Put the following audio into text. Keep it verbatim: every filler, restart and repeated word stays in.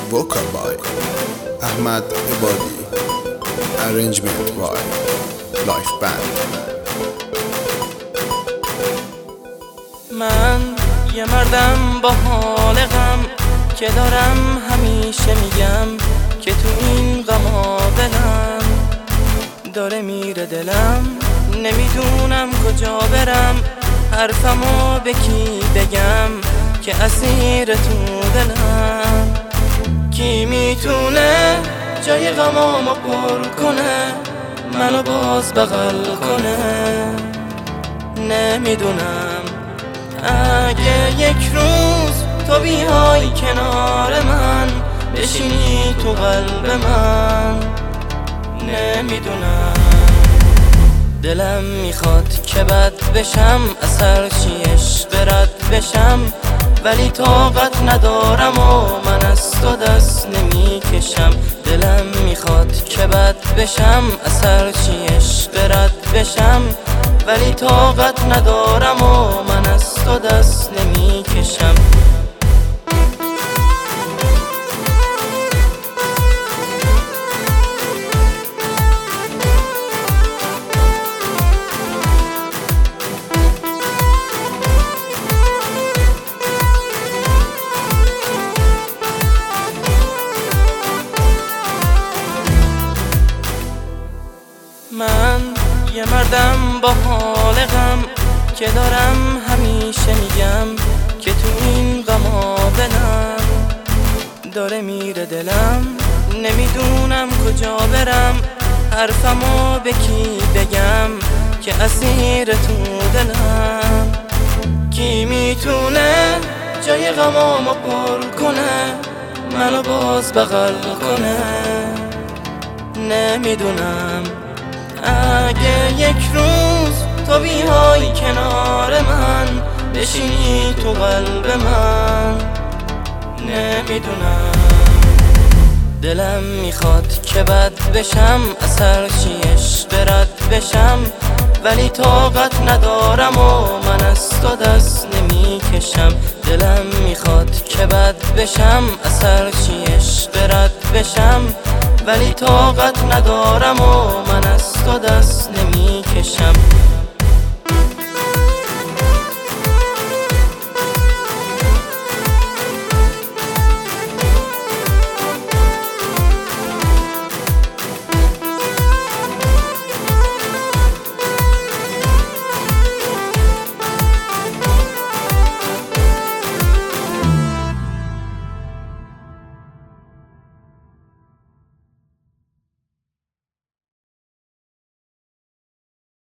Vocal by Ahmad Ibadi. Arrangement by Life Band. من یه مردم با حال غم که دارم همیشه میگم که تو این غمابلم داره میره دلم، نمیدونم کجا برم، حرفمو به کی بگم که اسیر تو دلم. کی میتونه جای غمامو پر کنه، منو باز بغل کنه؟ نمیدونم. اگه یک روز تو بیای کنار من، بشینی تو قلب من، نمیدونم. دلم میخواد که بد بشم، اثر چی عشق رد بشم، ولی طاقت ندارم و من از تو دست نمیکشم. دلم میخواد که بد بشم، اثر چی عشق رد بشم، ولی طاقت ندارم و من از تو دست نمیکشم. من یه مردم با حال غم که دارم همیشه میگم که تو این غمابلم داره میره دلم، نمیدونم کجا برم، حرفمو به کی بگم که اسیر تو دلم. کی میتونه جای غمامو پر کنه، منو باز بغل کنه؟ نمیدونم. اگه یک روز تو بیای کنار من، بشینی تو قلب من، نمیدونم. دلم میخواد که بد بشم، اثر چی عشق رد بشم، ولی طاقت ندارم و من از تو دست نمیکشم. دلم میخواد که بد بشم، اثر چی عشق رد بشم، ولی طاقت ندارم و من از تو دست نمیکشم.